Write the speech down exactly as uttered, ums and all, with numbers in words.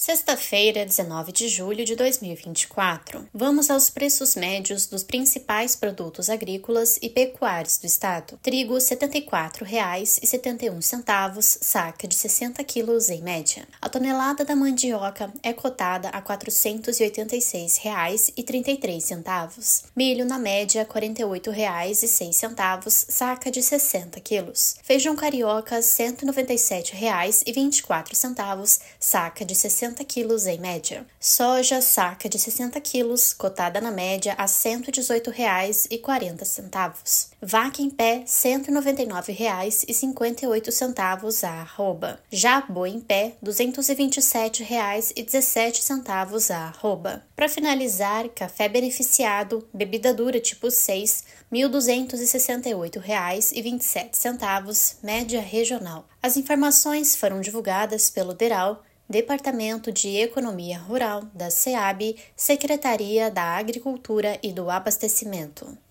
Sexta-feira, dezenove de julho de dois mil e vinte e quatro. Vamos aos preços médios dos principais produtos agrícolas e pecuários do estado. Trigo, setenta e quatro reais e setenta e um centavos, saca de sessenta quilos em média. A tonelada da mandioca é cotada a quatrocentos e oitenta e seis reais e trinta e três centavos. Milho, na média, quarenta e oito reais e seis centavos, saca de sessenta quilos. Feijão carioca, cento e noventa e sete reais e vinte e quatro centavos, saca de sessenta quilos em média. Soja, saca de sessenta quilos, cotada na média a cento e dezoito reais e quarenta centavos. Vaca em pé, cento e noventa e nove reais e cinquenta e oito centavos a arroba. Já boi em pé, duzentos e vinte e sete reais e dezessete centavos a arroba. Para finalizar, café beneficiado, bebida dura tipo seis, mil duzentos e sessenta e oito reais e vinte e sete centavos, média regional. As informações foram divulgadas pelo DERAL, Departamento de Economia Rural da SEAB, Secretaria da Agricultura e do Abastecimento.